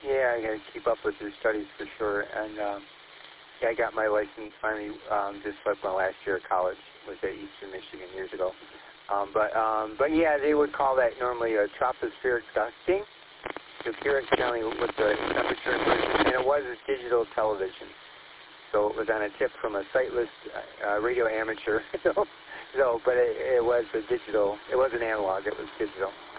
Yeah, I got to keep up with your studies for sure. And yeah, I got my license finally just like my last year of college was at Eastern Michigan years ago. But yeah, they would call that normally a tropospheric dusting. So here in County with the temperature inversion, and it was a digital television. So it was on a tip from a sightless radio amateur. So, but it was a digital. It wasn't analog. It was digital.